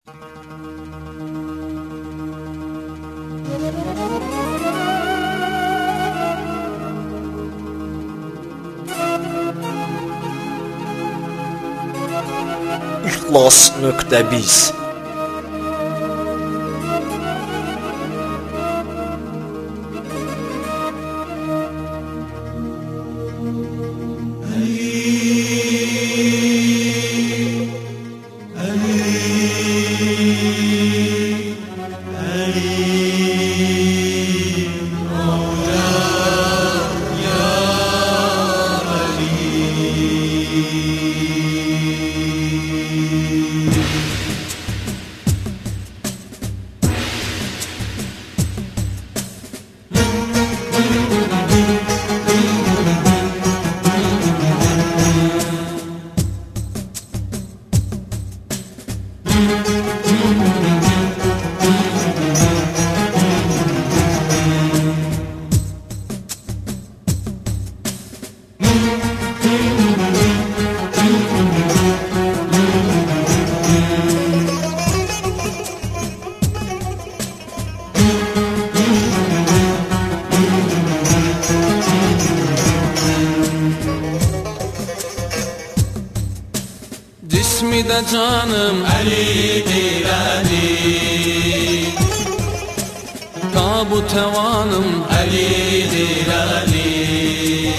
İxlas.biz Cismi de canım Ali'dir Ali, tabu tevanım Ali'dir Ali,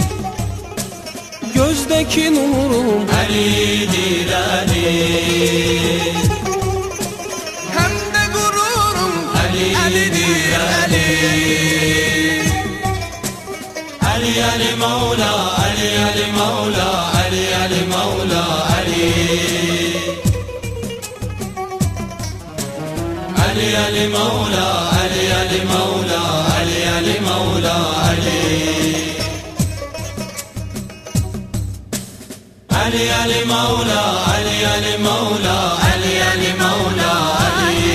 gözdeki nurum Ali'dir Ali, hem de gururum Ali'dir Ali. Ali Ali Mevla, Ali Ali Mevla, Ali Ali Mevla, Ali Ali Ali Mevla, Ali Ali Mevla, Ali Ali Mevla, Ali Ali Ali Mevla, Ali Ali Mevla, Ali Ali Mevla, Ali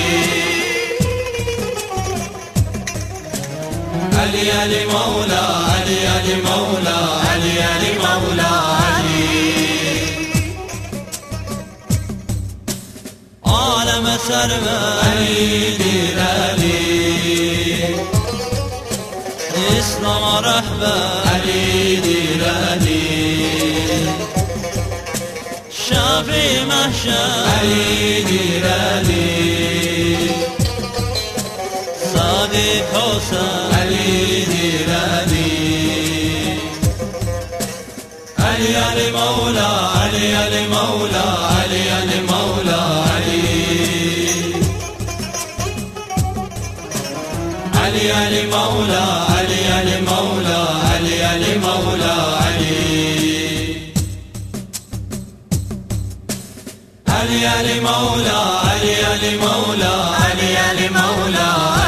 Ali Ali Mevla, Ali Ali Mevla, Ali Ali Mevla, Ali. Aleme server Ali'dir Ali, İslam'a rehber Ali'dir Ali, Şafi mahşer Ali'dir Ali, Sadık olsa Ali'dir Ali. Ali Ali Mevla, Ali Ali Mevla, Ali Ali Mevla, Ali Ali Ali Mevla, Ali Ali Mevla, Ali Ali Mevla, Ali Ali Ali Mevla, Ali Ali Mevla, Ali Ali Mevla,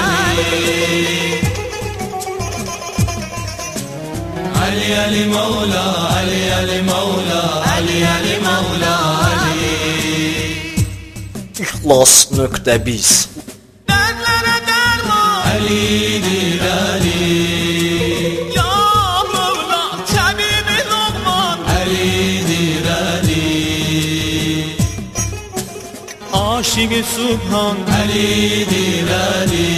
Ali Ali Mevla, Ali Ali Mevla, Ali Ali Mevla, Ali. İxlas.biz Dertlere derman Ali'dir Ali, ya Mevla Tabibi Lokman Ali'dir Ali, Aşık-ı Subhan Ali'dir Ali,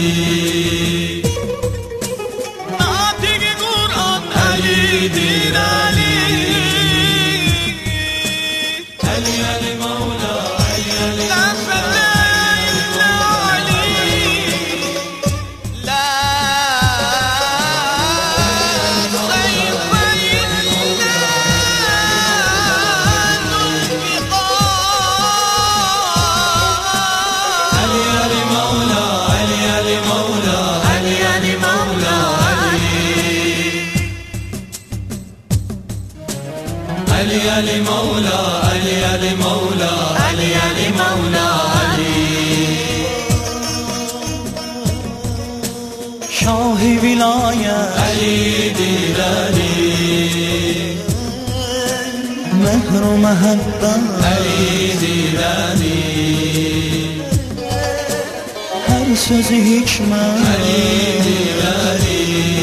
Natik-i Kur'an Ali'dir Ali. Ali Ali Mevla, Ali Ali Mevla, Ali Ali Mevla, Ali Ali Mevla, Ali Ali Mevla, Ali. Şah-ı vilayet Ali'dir Ali, mehr-u mehabbet Ali'dir Ali, her sözü hikmet Ali'dir Ali,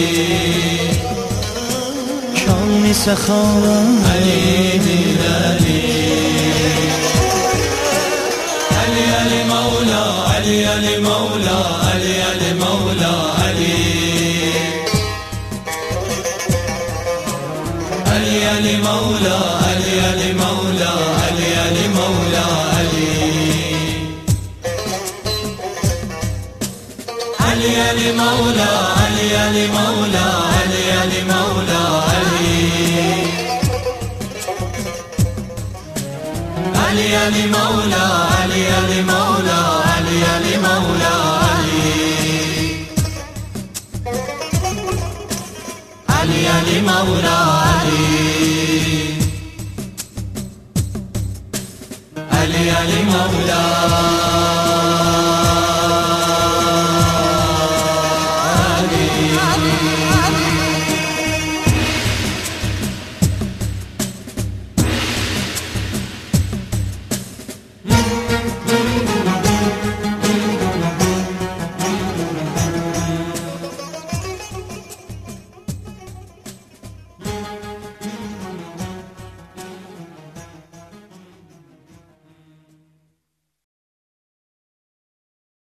kâni sehavet Ali'dir Ali. Ali Ali علي علي مولا علي علي مولا علي علي علي مولا علي علي مولا علي علي مولا علي علي علي مولا علي علي مولا علي علي مولا علي علي علي مولا علي علي مولا علي علي مولا علي علي علي مولا علي علي علي مولا